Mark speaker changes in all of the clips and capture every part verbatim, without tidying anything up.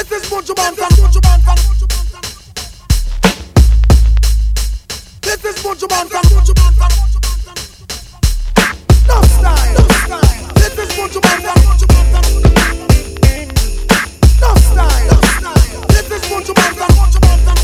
Speaker 1: This is Mojo Bantam. Mojo Bantam. This is Mojo Bantam. Mojo Bantam. No style. No style. This is Mojo Bantam. Mojo Bantam. No style. No style. This is Mojo Bantam. Mojo Bantam.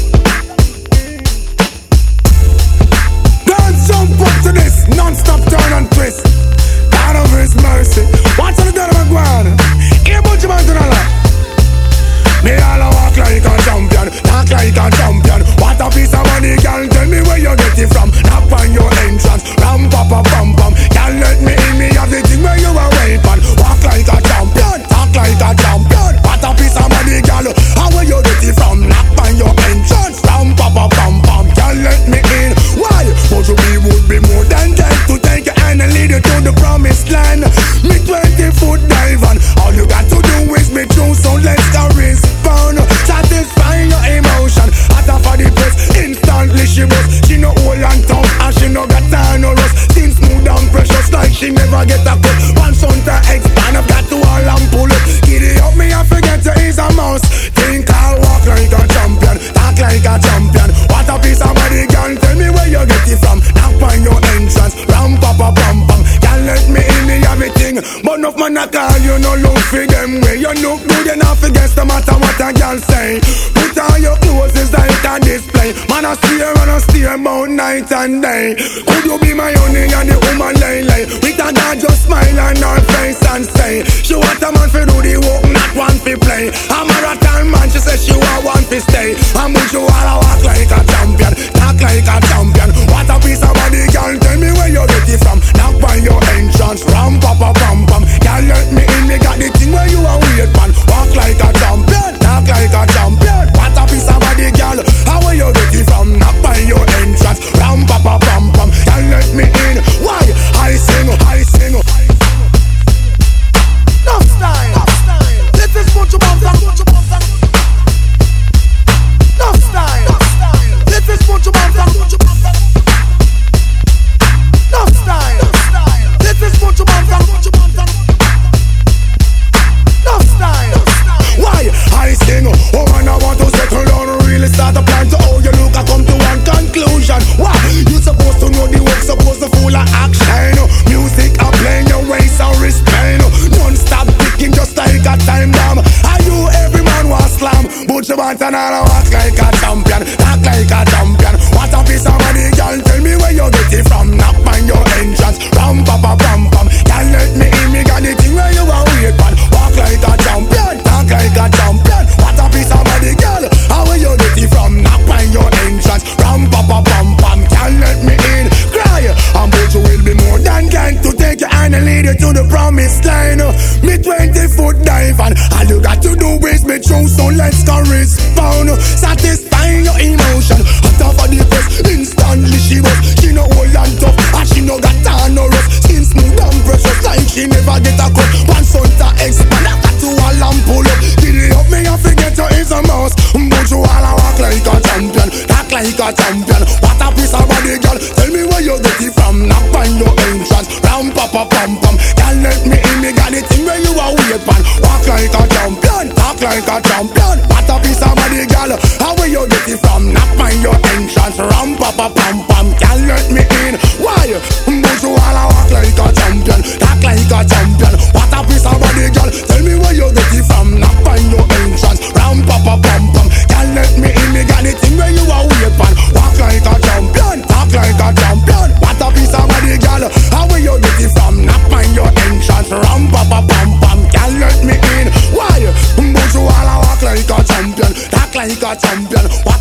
Speaker 1: Don't jump up to this non-stop turn and twist. God of His mercy. Watch out the door of my guan. Here Mojo Bantam a lot. Me all a walk like a champion, talk like a champion. What a piece of money, girl, tell me where you get it from. Knock on your entrance, ram pa pa pam pam. Girl, let me in, me have the thing where you are waiting. Walk like a champion, talk like a champion. What a piece of money, girl, how where you get it from? Knock on your entrance, ram pa pa pam pam. Girl, let me in. Why? But you be would be more than that to take your hand and lead you to the promised land. Me twenty foot dive and all you got to do is me through, so let's go risk. Satisfying your emotion. At her for the press, instantly she was. She no old and tough, and she no got time no rust. Skin smooth and precious like she never get a cut. One son to expand, I've got to all and pull up. Giddy up me, I forget to is a mouse. Think I'll walk like a champion, talk like a champion. What a piece of body, girl, tell me where you get it from. Knock on your entrance, ram pa pa pam pam. Can't let me in, me everything. But enough man a call, you no look for them way. You look good enough against the matter what a girl say. Put on your clothes, it's like a display. Man a steer and a steer about night and day. Could you be my honey and the woman lay lay? With a dad just smile on her face and say she want a man for do the work, not one for play. A marathon man, she says she want one for stay. And when you all a walk like a champion, talk like a champion. What a piece of body, girl, tell me where you get it from. Knock on your entrance, ram pa pa pam pam. Girl, let me in, me got the thing where you are weird man. Walk like a champion, talk like a champion. What a piece of body, girl, how where you get it from? Knock on your entrance, ram pa pa pam pam. Girl, let me in. Why? I sing, I sing. No style, no style. This is Mojo Bantam, Mojo Bantam. No style, no style. This is Mojo Bantam, Mojo Bantam. No style, no style. This is Mojo Bantam, Mojo Bantam. No style, no style. Why? I sing. Oh man, I want to settle down, really start a plan to how you look. I come to one conclusion. Why? You supposed to know the work, supposed to full of action. Music I playing your waist and wristband. Non-stop ticking just like a time bomb. Are you every man was slam? But you want another walk like a champion, talk like a champion. What a piece of money, girl, tell me where you get it from. Knock on your entrance, ram pa pa pam pam. Girl, let me in, me got the thing where you are wait man. Walk like a champion, talk like a champion. What a piece of money, girl, how where you get it from? Knock on your entrance, ram pa pa pam pam. Girl, let me in, cry. And but you will be more than kind to take your hand and lead you to the promised line. Me twenty foot dive and all you got to do is me through, so let's go respond. Satisfying your emotion. Hot off of the press, instantly she was. She no old and tough, and she no got tan no rust. Skin smooth and precious like she never get a cut. One son to expand, I got to all and pull up. Giddy up me and forget you is a mouse. But you all a walk like a champion, talk like a champion. What a piece of body, girl, tell me where you get it from. Knock on your entrance, ram pa pa pam pam. Girl, let me in, me got the thing where you are wait man. Walk like a champion, talk like a champion. What a piece of body, girl, how where you get it from? Knock on your entrance, ram pa pa pam pam. Girl, let me in. Why? But you all a walk like a champion, talk like a champion. What a piece of body, girl, tell me where you get it from. Knock on your entrance, ram pa pa pam pam. Girl, let me in, me got the thing where you are wait man. Walk like a champion, talk like a champion. What a piece of body, girl, how where you get it from? Knock on your entrance, ram pa pa pam pam. Girl, let me in. Why? But you all a walk like a champion, talk like a champion.